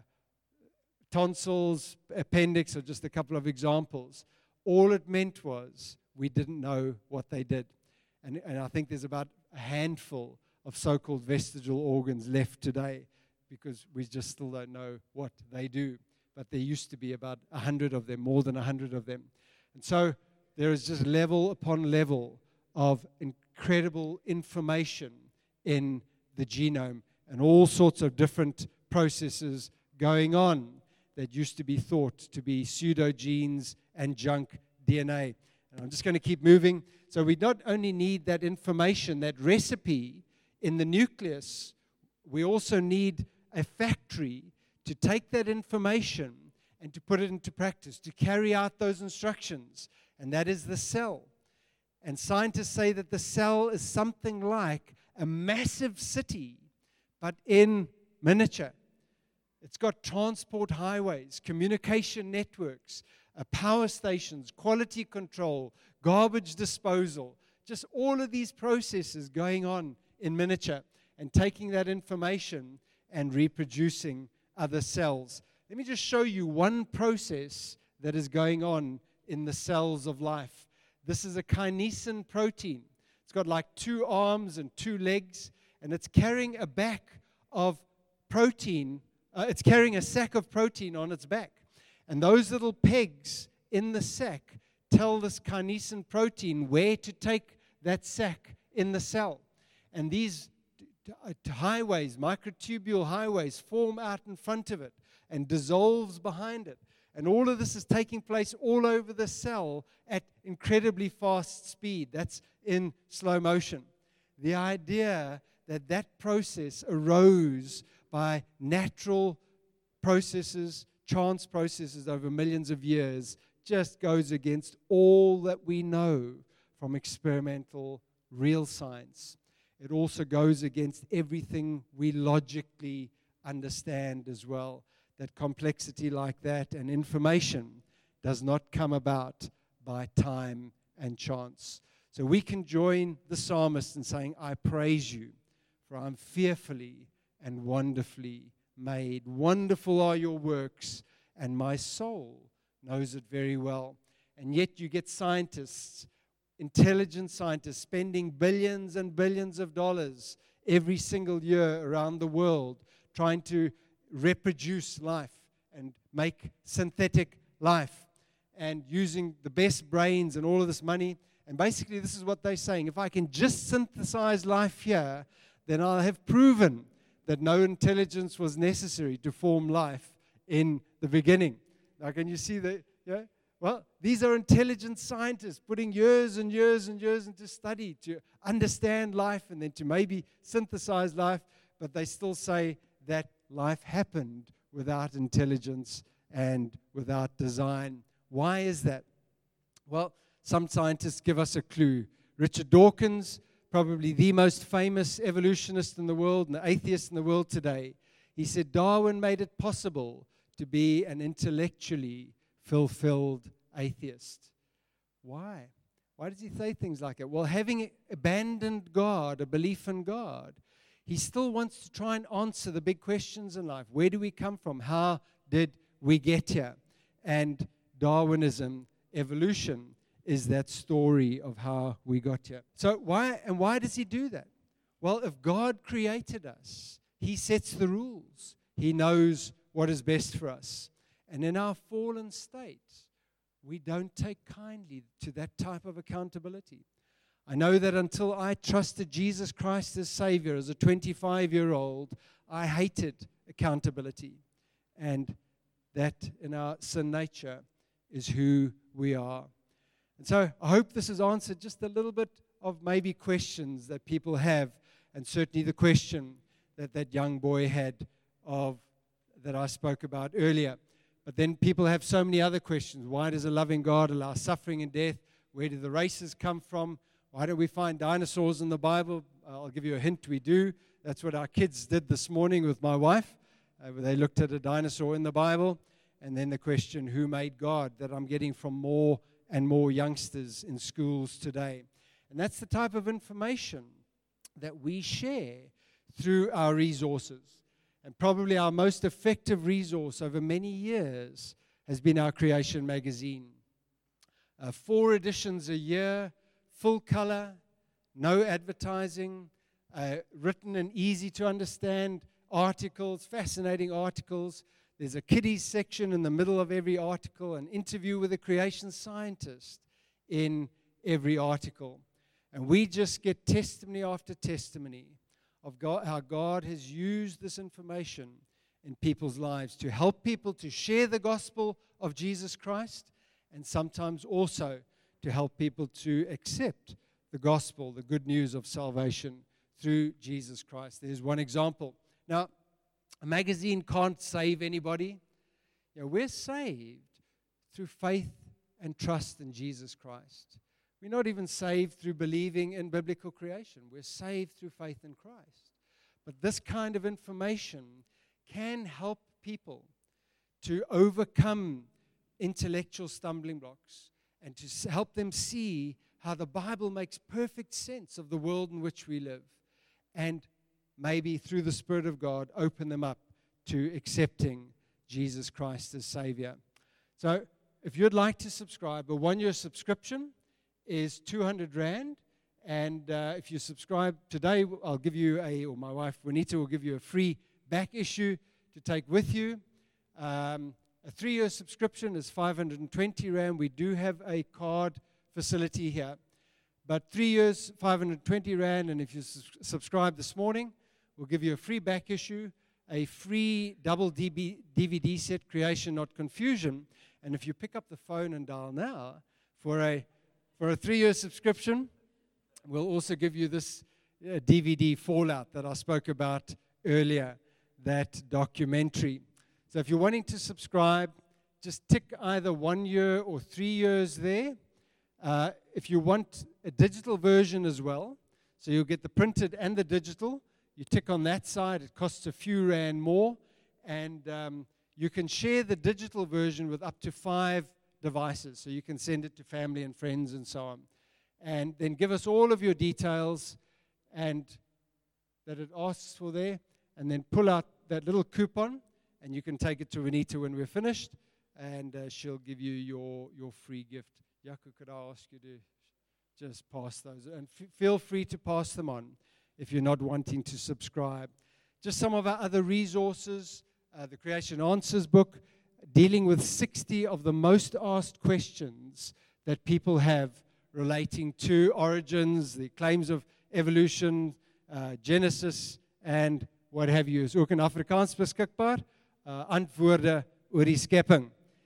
tonsils, appendix are just a couple of examples. All it meant was we didn't know what they did. And, and I think there's about a handful of so-called vestigial organs left today because we just still don't know what they do. But there used to be about a hundred of them, more than a hundred of them. And so there is just level upon level of incredible information in the genome and all sorts of different processes going on that used to be thought to be pseudogenes and junk D N A. And I'm just going to keep moving. So we not only need that information, that recipe in the nucleus, we also need a factory to take that information and to put it into practice, to carry out those instructions, and that is the cell. And scientists say that the cell is something like a massive city, but in miniature. It's got transport highways, communication networks, uh, power stations, quality control, garbage disposal, just all of these processes going on in miniature and taking that information and reproducing other cells. Let me just show you one process that is going on in the cells of life. This is a kinesin protein. It's got like two arms and two legs, and it's carrying a back of protein. Uh, it's carrying a sack of protein on its back. And those little pegs in the sack tell this kinesin protein where to take that sack in the cell. And these highways, microtubule highways, form out in front of it and dissolves behind it. And all of this is taking place all over the cell at incredibly fast speed. That's in slow motion. The idea that that process arose by natural processes, chance processes over millions of years, just goes against all that we know from experimental real science. It also goes against everything we logically understand as well. That complexity like that and information does not come about by time and chance. So we can join the psalmist in saying, I praise you, for I'm fearfully and wonderfully made. Wonderful are your works, and my soul knows it very well. And yet you get scientists, intelligent scientists, spending billions and billions of dollars every single year around the world trying to reproduce life and make synthetic life and using the best brains and all of this money. And basically this is what they're saying. If I can just synthesize life here, then I'll have proven that no intelligence was necessary to form life in the beginning. Now can you see that? Yeah? Well, these are intelligent scientists putting years and years and years into study to understand life and then to maybe synthesize life, but they still say that life happened without intelligence and without design. Why is that? Well, some scientists give us a clue. Richard Dawkins, probably the most famous evolutionist in the world and atheist in the world today, he said Darwin made it possible to be an intellectually fulfilled atheist. Why? Why does he say things like that? Well, having abandoned God, a belief in God, he still wants to try and answer the big questions in life. Where do we come from? How did we get here? And Darwinism, evolution, is that story of how we got here. So why, and why does he do that? Well, if God created us, he sets the rules. He knows what is best for us. And in our fallen state, we don't take kindly to that type of accountability. I know that until I trusted Jesus Christ as Savior as a twenty-five-year-old, I hated accountability. And that in our sin nature is who we are. And so I hope this has answered just a little bit of maybe questions that people have, and certainly the question that that young boy had of that I spoke about earlier. But then people have so many other questions. Why does a loving God allow suffering and death? Where do the races come from? Why don't we find dinosaurs in the Bible? I'll give you a hint, we do. That's what our kids did this morning with my wife. Uh, they looked at a dinosaur in the Bible. And then the question, who made God? That I'm getting from more and more youngsters in schools today. And that's the type of information that we share through our resources. And probably our most effective resource over many years has been our Creation magazine. Uh, four editions a year, full color, no advertising, uh, written and easy to understand articles, fascinating articles. There's a kiddies section in the middle of every article, an interview with a creation scientist in every article. And we just get testimony after testimony of God, how God has used this information in people's lives to help people to share the gospel of Jesus Christ, and sometimes also to help people to accept the gospel, the good news of salvation through Jesus Christ. There's one example. Now, a magazine can't save anybody. You know, we're saved through faith and trust in Jesus Christ. We're not even saved through believing in biblical creation. We're saved through faith in Christ. But this kind of information can help people to overcome intellectual stumbling blocks and to help them see how the Bible makes perfect sense of the world in which we live, and maybe through the Spirit of God open them up to accepting Jesus Christ as Savior. So if you'd like to subscribe, a one-year subscription is two hundred rand, and uh, if you subscribe today, I'll give you a, or my wife Juanita will give you a free back issue to take with you. Um, a three-year subscription is five hundred twenty rand. We do have a card facility here, but three years, five hundred twenty rand, and if you su- subscribe this morning, we'll give you a free back issue, a free double D V D set, Creation Not Confusion, and if you pick up the phone and dial now for a For a three-year subscription, we'll also give you this uh, D V D Fallout that I spoke about earlier, that documentary. So if you're wanting to subscribe, just tick either one year or three years there. Uh, if you want a digital version as well, so you'll get the printed and the digital, you tick on that side. It costs a few rand more, and um, you can share the digital version with up to five devices, so you can send it to family and friends and so on. And then give us all of your details and that it asks for there, and then pull out that little coupon, and you can take it to Renita when we're finished, and uh, she'll give you your, your free gift. Jaco, could I ask you to just pass those? And f- feel free to pass them on if you're not wanting to subscribe. Just some of our other resources, uh, the Creation Answers book, dealing with sixty of the most asked questions that people have relating to origins, the claims of evolution, uh, Genesis, and what have you. Is ook in Afrikaans beskikbaar. Uh, antwoorde oor die skepping.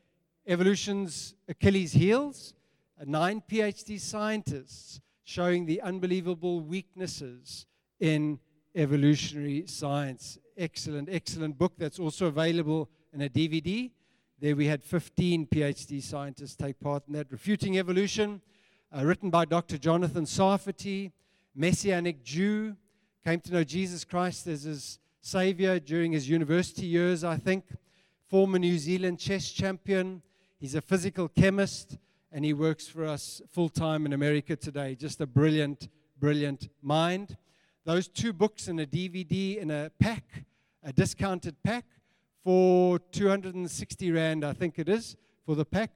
Evolution's Achilles heels. Uh, nine PhD scientists showing the unbelievable weaknesses in evolutionary science. Excellent, excellent book that's also available in a D V D. There we had fifteen PhD scientists take part in that. Refuting Evolution, uh, written by Doctor Jonathan Sarfati, Messianic Jew, came to know Jesus Christ as his Savior during his university years, I think. Former New Zealand chess champion. He's a physical chemist, and he works for us full-time in America today. Just a brilliant, brilliant mind. Those two books in a D V D in a pack, a discounted pack, for two hundred sixty rand, I think it is, for the pack.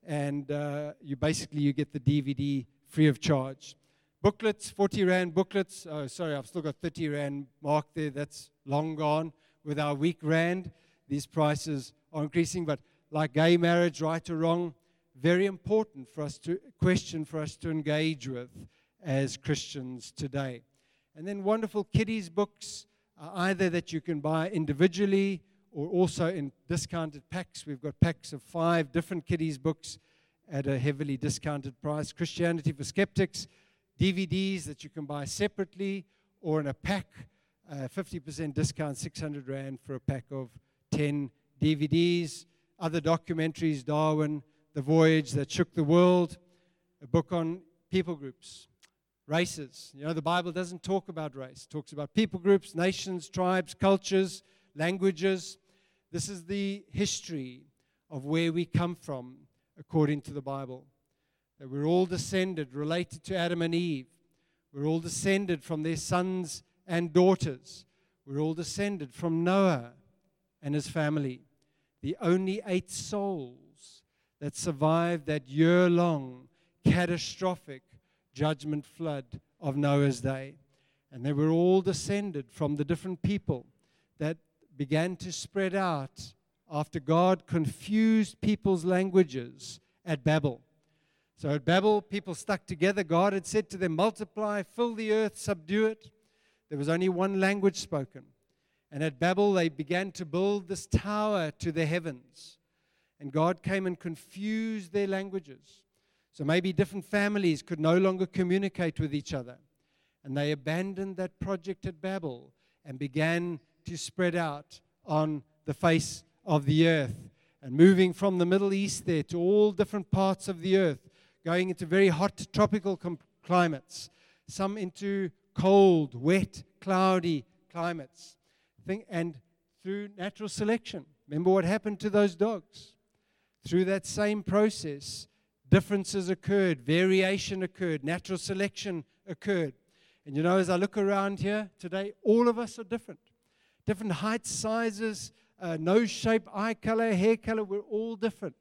and uh, you basically you get the D V D free of charge. Booklets, forty rand booklets. Oh, sorry, I've still got thirty rand marked there. That's long gone. With our weak rand, these prices are increasing. But like gay marriage, right or wrong, very important for us to question, for us to engage with as Christians today. And then wonderful kiddies books, uh, either that you can buy individually or also in discounted packs. We've got packs of five different kiddies books at a heavily discounted price. Christianity for Skeptics, D V Ds that you can buy separately or in a pack, uh, fifty percent discount, six hundred rand for a pack of ten D V Ds. Other documentaries, Darwin, The Voyage That Shook the World, a book on people groups, races. You know, the Bible doesn't talk about race. It talks about people groups, nations, tribes, cultures, languages. This is the history of where we come from according to the Bible. That we're all descended, related to Adam and Eve. We're all descended from their sons and daughters. We're all descended from Noah and his family. The only eight souls that survived that year-long catastrophic judgment flood of Noah's day. And they were all descended from the different people that began to spread out after God confused people's languages at Babel. So at Babel, people stuck together. God had said to them, multiply, fill the earth, subdue it. There was only one language spoken. And at Babel, they began to build this tower to the heavens. And God came and confused their languages. So maybe different families could no longer communicate with each other. And they abandoned that project at Babel and began to spread out on the face of the earth. And moving from the Middle East there to all different parts of the earth, going into very hot tropical com- climates, some into cold, wet, cloudy climates. Think, and through natural selection. Remember what happened to those dogs? Through that same process, differences occurred, variation occurred, natural selection occurred. And you know, as I look around here today, all of us are different. Different heights, sizes, uh, nose shape, eye color, hair color, we're all different.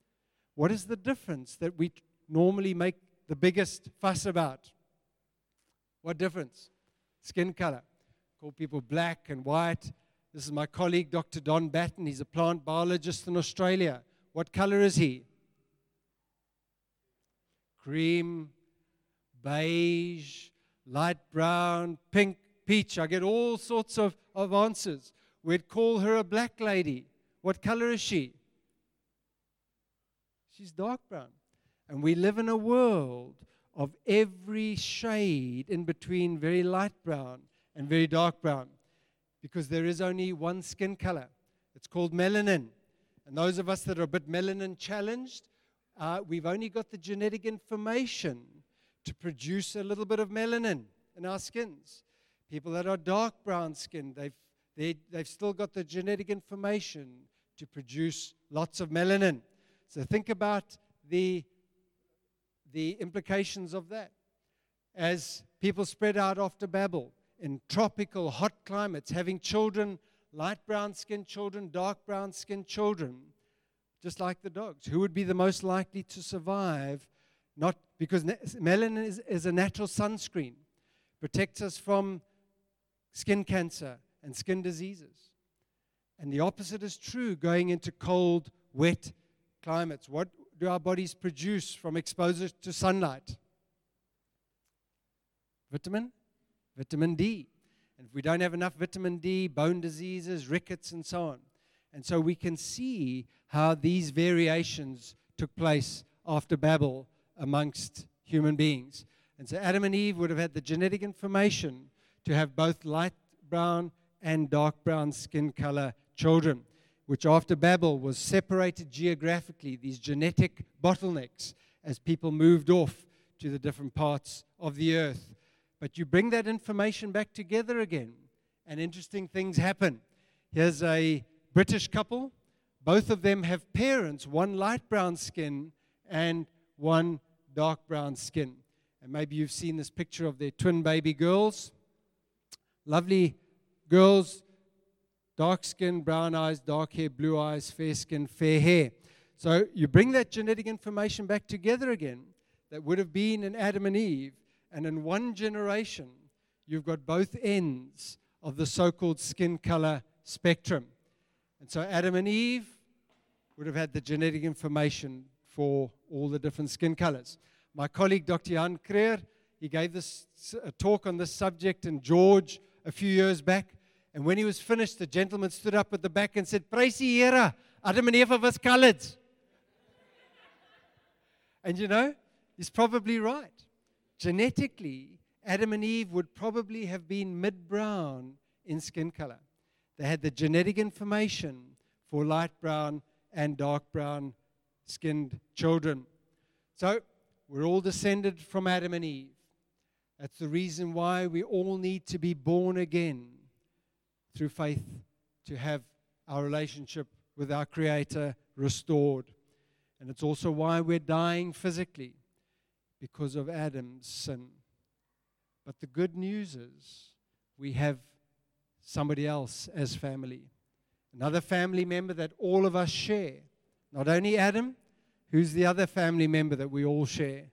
What is the difference that we normally make the biggest fuss about? What difference? Skin color. Call people black and white. This is my colleague, Doctor Don Batten. He's a plant biologist in Australia. What color is he? Cream, beige, light brown, pink, peach. I get all sorts of, of answers. We'd call her a black lady. What color is she? She's dark brown. And we live in a world of every shade in between very light brown and very dark brown, because there is only one skin color. It's called melanin. And those of us that are a bit melanin challenged, uh, we've only got the genetic information to produce a little bit of melanin in our skins. People that are dark brown skin, they've, they, they've still got the genetic information to produce lots of melanin. So think about the, the implications of that. As people spread out after Babel, in tropical, hot climates, having children, light brown skinned children, dark brown skinned children, just like the dogs. Who would be the most likely to survive? Not because melanin is, is a natural sunscreen, protects us from skin cancer and skin diseases. And the opposite is true going into cold, wet climates. What do our bodies produce from exposure to sunlight? Vitamin? Vitamin D. And if we don't have enough vitamin D, bone diseases, rickets, and so on. And so we can see how these variations took place after Babel amongst human beings. And so Adam and Eve would have had the genetic information to have both light brown and dark brown skin color children, which after Babel was separated geographically, these genetic bottlenecks, as people moved off to the different parts of the earth. But you bring that information back together again, and interesting things happen. Here's a British couple. Both of them have parents, one light brown skin and one dark brown skin. And maybe you've seen this picture of their twin baby girls. Lovely girls, dark skin, brown eyes, dark hair, blue eyes, fair skin, fair hair. So you bring that genetic information back together again that would have been in Adam and Eve, and in one generation, you've got both ends of the so-called skin color spectrum. And so Adam and Eve would have had the genetic information for all the different skin colors. My colleague, Doctor Jan Creer, he gave this a talk on this subject in George a few years back. And when he was finished, the gentleman stood up at the back and said, "Praise die Here, Adam and Eva was colored." And you know, he's probably right. Genetically, Adam and Eve would probably have been mid-brown in skin color. They had the genetic information for light brown and dark brown skinned children. So we're all descended from Adam and Eve. That's the reason why we all need to be born again through faith to have our relationship with our Creator restored. And it's also why we're dying physically, because of Adam's sin. But the good news is we have somebody else as family. Another family member that all of us share. Not only Adam, who's the other family member that we all share?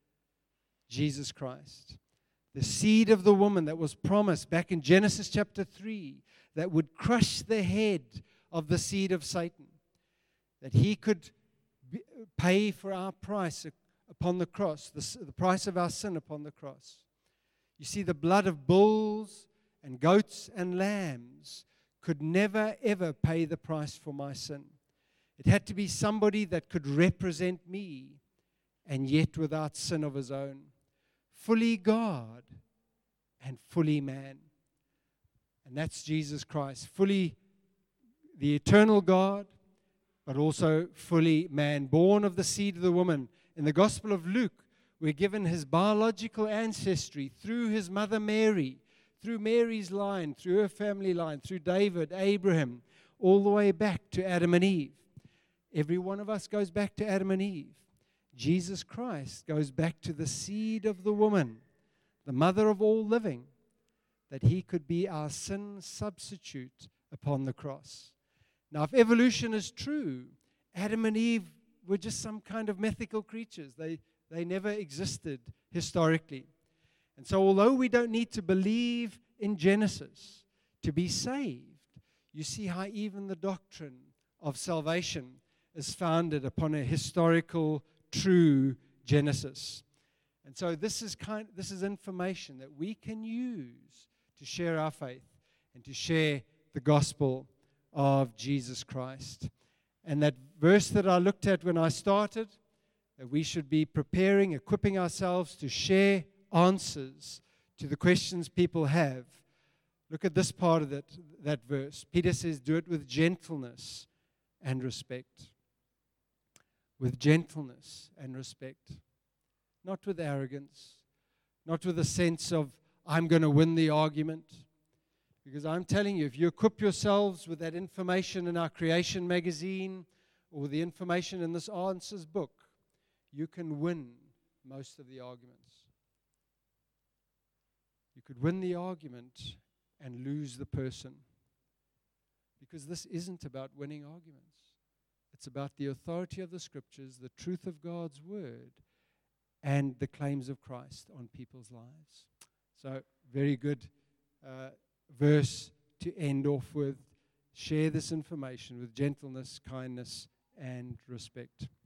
Jesus Christ. The seed of the woman that was promised back in Genesis chapter three, that would crush the head of the seed of Satan. That he could be, pay for our price upon the cross, the, the price of our sin upon the cross. You see, the blood of bulls and goats and lambs could never, ever pay the price for my sin. It had to be somebody that could represent me, and yet without sin of his own. Fully God and fully man. And that's Jesus Christ. Fully the eternal God, but also fully man. Born of the seed of the woman. In the Gospel of Luke, we're given his biological ancestry through his mother Mary, through Mary's line, through her family line, through David, Abraham, all the way back to Adam and Eve. Every one of us goes back to Adam and Eve. Jesus Christ goes back to the seed of the woman, the mother of all living, that he could be our sin substitute upon the cross. Now, if evolution is true, Adam and Eve were just some kind of mythical creatures. They, they never existed historically. And so although we don't need to believe in Genesis to be saved, you see how even the doctrine of salvation is founded upon a historical, true Genesis. And so this is kind this is information that we can use to share our faith and to share the gospel of Jesus Christ. And that verse that I looked at when I started, that we should be preparing, equipping ourselves to share answers to the questions people have. Look at this part of that, that verse. Peter says, do it with gentleness and respect. With gentleness and respect. Not with arrogance. Not with a sense of, I'm going to win the argument. Because I'm telling you, if you equip yourselves with that information in our Creation magazine or the information in this Answers book, you can win most of the arguments. You could win the argument and lose the person. Because this isn't about winning arguments. It's about the authority of the Scriptures, the truth of God's Word, and the claims of Christ on people's lives. So, very good uh, verse to end off with. Share this information with gentleness, kindness, and respect.